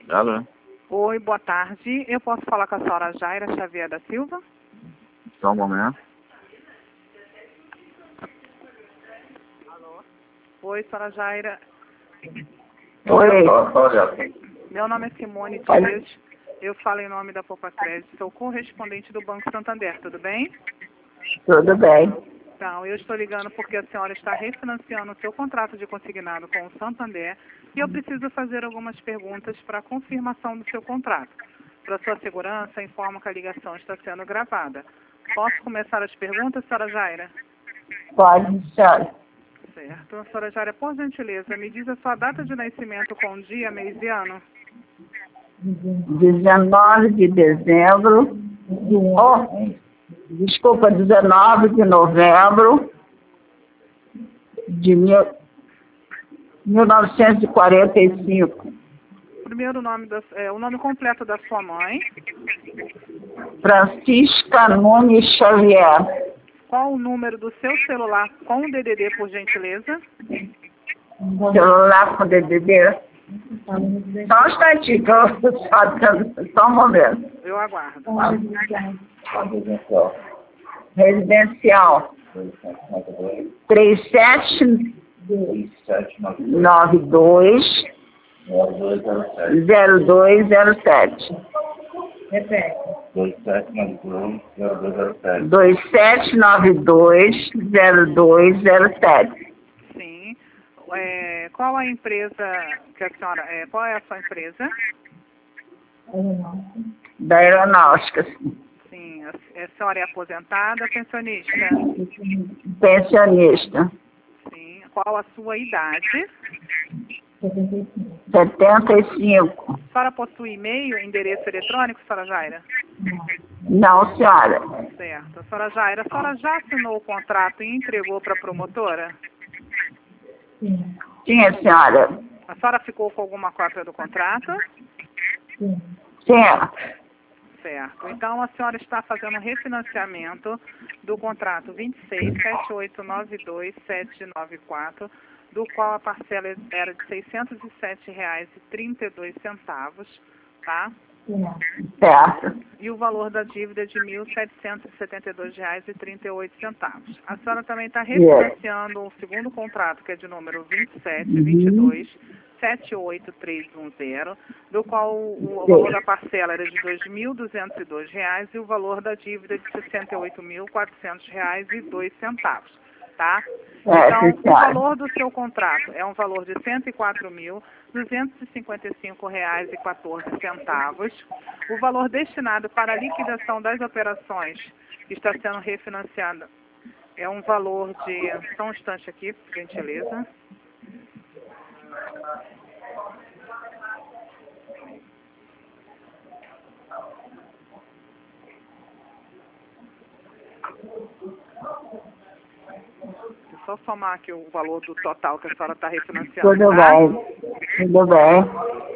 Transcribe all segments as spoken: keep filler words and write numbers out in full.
Alô? Oi, boa tarde. Eu posso falar com a senhora Jaira Xavier da Silva? Só um momento. Alô? Oi, senhora Jaira. Oi. Meu nome é Simone Olha. Dias. Eu falo em nome da Poupa Crédito. Sou correspondente do Banco Santander, tudo bem? Tudo bem. Então, eu estou ligando porque a senhora está refinanciando o seu contrato de consignado com o Santander e eu preciso fazer algumas perguntas para confirmação do seu contrato. Para sua segurança, informo que a ligação está sendo gravada. Posso começar as perguntas, senhora Jaira? Pode, senhora. Certo. Senhora Jaira, por gentileza, me diz a sua data de nascimento com dia, mês e ano. dezenove de dezembro. Oh, desculpa, dezenove de novembro de mil, mil novecentos e quarenta e cinco. Primeiro nome da, é, o nome completo da sua mãe. Francisca Nunes Xavier. Qual o número do seu celular com o D D D, por gentileza? Celular com D D D. Só um instantinho, que eu só, só um momento. Eu aguardo. Residencial. três sete nove dois zero dois zero sete. Repete. dois sete nove dois zero dois zero sete. dois sete nove dois zero dois zero sete. Sim. É, qual a empresa que a senhora... É, qual é a sua empresa? Da aeronáutica. Sim. A, a senhora é aposentada, pensionista? Pensionista. Sim. Qual a sua idade? setenta e cinco. A senhora possui e-mail, endereço eletrônico, senhora Jaira? Não, senhora. Certo. Senhora Jaira, a senhora já assinou o contrato e entregou para a promotora? Sim, senhora. A senhora ficou com alguma cópia do contrato? Sim. Certo. Então, a senhora está fazendo refinanciamento do contrato vinte e seis, sete oito nove dois, sete nove quatro, do qual a parcela era de seiscentos e sete reais e trinta e dois centavos, tá? Certo. E o valor da dívida é de mil setecentos e setenta e dois reais e trinta e oito centavos. A senhora também está refinanciando um segundo contrato, que é de número vinte e sete, vinte e dois, sete oito três um zero, do qual o, o valor da parcela era de dois mil duzentos e dois reais e o valor da dívida de sessenta e oito mil quatrocentos reais e dois centavos, tá? Então, o valor do seu contrato é um valor de cento e quatro mil duzentos e cinquenta e cinco reais e quatorze centavos. O valor destinado para a liquidação das operações que está sendo refinanciado é um valor de... Só um instante aqui, por gentileza. Só somar aqui o valor do total que a senhora está refinanciando. Tudo tá? bem. Tudo bem.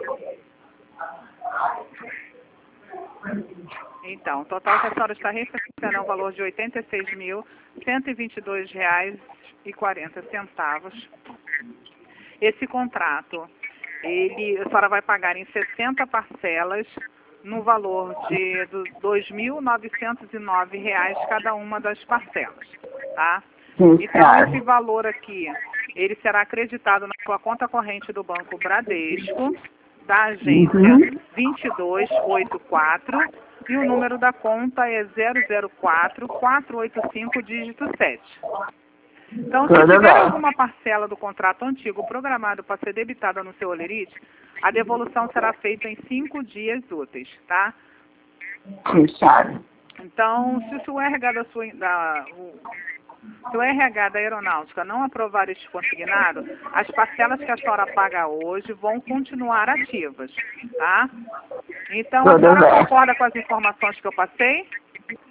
Então, o total que a senhora está refinanciando é um valor de oitenta e seis mil cento e vinte e dois reais e quarenta centavos. Esse contrato, ele, a senhora vai pagar em sessenta parcelas no valor de dois mil novecentos e nove reais cada uma das parcelas, tá? Então, esse valor aqui, ele será acreditado na sua conta corrente do Banco Bradesco, da agência Uhum. vinte e dois oitenta e quatro, e o número da conta é zero zero quatro, quatro oito cinco, dígito sete. Então, se Tudo tiver bem. alguma parcela do contrato antigo programado para ser debitada no seu olerite, a devolução será feita em cinco dias úteis, tá? Sim, senhora. Então, se o R H da sua... Da, o, Se o R H da aeronáutica não aprovar este consignado, as parcelas que a senhora paga hoje vão continuar ativas, tá? Então, a Tudo senhora bem. concorda com as informações que eu passei?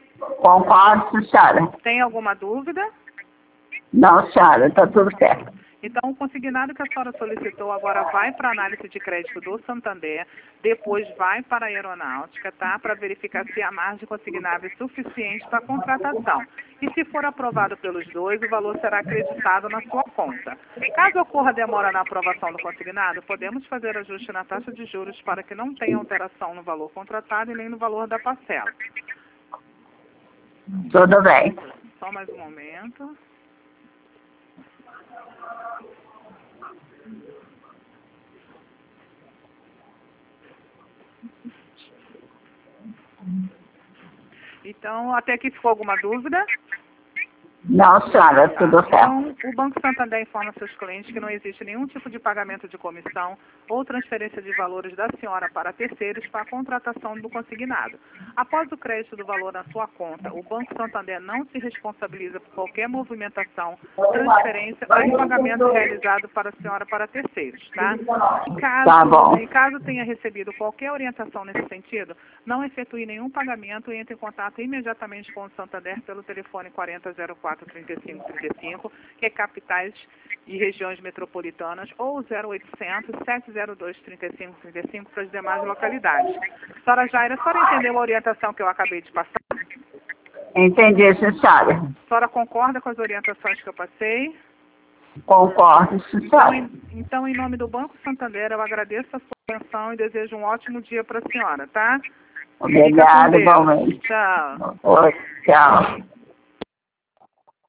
Concordo, senhora. Tem alguma dúvida? Não, senhora, está tudo certo. Então, o consignado que a senhora solicitou agora vai para a análise de crédito do Santander, depois vai para a aeronáutica, tá? Para verificar se a margem consignável é suficiente para a contratação. E se for aprovado pelos dois, o valor será acreditado na sua conta. Caso ocorra demora na aprovação do consignado, podemos fazer ajuste na taxa de juros para que não tenha alteração no valor contratado e nem no valor da parcela. Tudo bem. Só mais um momento. Então, até aqui ficou alguma dúvida? Não, senhora, tudo certo. Então, o Banco Santander informa seus clientes que não existe nenhum tipo de pagamento de comissão ou transferência de valores da senhora para terceiros para a contratação do consignado. Após o crédito do valor na sua conta, o Banco Santander não se responsabiliza por qualquer movimentação, transferência ou pagamento realizado para a senhora para terceiros, tá? Em caso, Tá bom. em caso tenha recebido qualquer orientação nesse sentido, não efetue nenhum pagamento e entre em contato imediatamente com o Santander pelo telefone quarenta zero quatro trinta e cinco trinta e cinco, que é capitais e regiões metropolitanas, ou zero oitocentos, sete zero dois, trinta e cinco trinta e cinco para as demais localidades. Senhora Jaira, a senhora entendeu a orientação que eu acabei de passar? Entendi, senhora. A senhora concorda com as orientações que eu passei? Concordo, Então, senhora. em, então, em nome do Banco Santander, eu agradeço a sua atenção e desejo um ótimo dia para a senhora, tá? Obrigada, igualmente. Tchau. Oi, tchau.